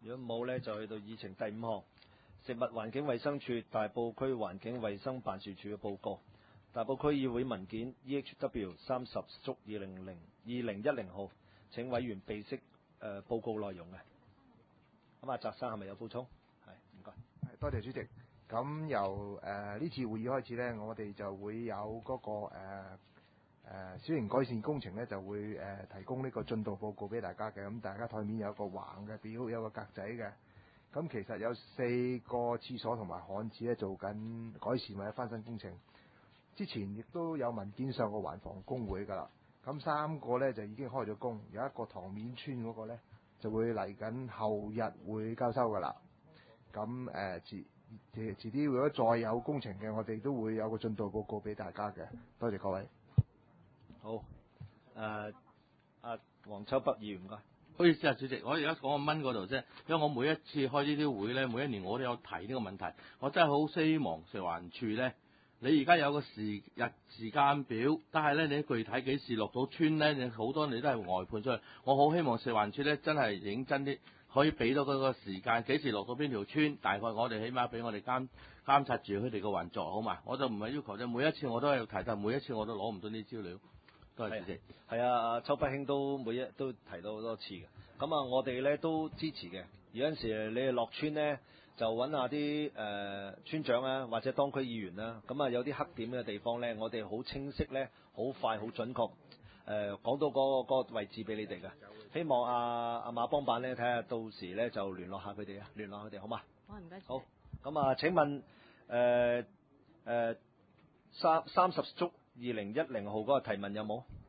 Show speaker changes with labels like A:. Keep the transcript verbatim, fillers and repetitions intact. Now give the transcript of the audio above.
A: 如果冇呢，就去到議程第五項，食物環境衛生署大埔區環境衛生辦事處嘅報告。大埔區議會文件 E H W 三十足二零零二零一零號，請委員備悉誒、呃、報告內容嘅。咁阿澤生係咪有補充？係，唔該。
B: 多謝主席。咁由誒呢、呃、次會議開始呢，我哋就會有嗰、那個誒誒、呃呃、小型改善工程呢，就會誒、呃、提供呢個進度報告俾大家嘅。咁大家台面有一個橫嘅表，有個格仔嘅。咁其實有四個廁所同埋旱廁咧做緊改善或者翻新工程。之前亦都有文件上過環防工會㗎啦。咁三個呢，就已經開咗工，有一個塘面村嗰個呢，就會嚟緊後日會交收㗎啦。咁誒、呃、遲遲遲啲如果再有工程嘅，我哋都會有個進度報告俾大家嘅。多謝各位。
A: 好，誒、呃，阿黃秋北議員唔該。
C: 唔好意思啊，主席，我而家講個蚊嗰度啫，因為我每一次開呢啲會咧，每一年我都有提呢個問題，我真係好希望食環署咧，你而家有個時日時間表，但係咧你具體幾時落到村咧，你好多你都係外判出去，我好希望食環署咧真係認真啲，可以俾到嗰個時間，幾時落到邊條村，大概我哋起碼俾我哋監監察住佢哋個運作，好嘛？我就唔係要求啫，每一次我都係提，但每一次我都攞唔到啲資料。多謝主席。
A: 係啊，秋北興都每一都提到好多次嘅。咁啊，我哋咧都支持嘅。而有陣時你哋落村咧，就揾下啲誒、呃、村長啊，或者當區議員啦。咁啊，有啲黑點嘅地方咧，我哋好清晰咧，好快好準確誒講、呃、到嗰、嗰個位置俾你哋嘅。希望阿阿馬幫辦咧，睇下到時咧就聯絡下佢哋啊，聯絡佢哋好嘛？
D: 好，唔該。
A: 好。咁啊，請問誒誒三三十足二零一零號嗰個提問有冇？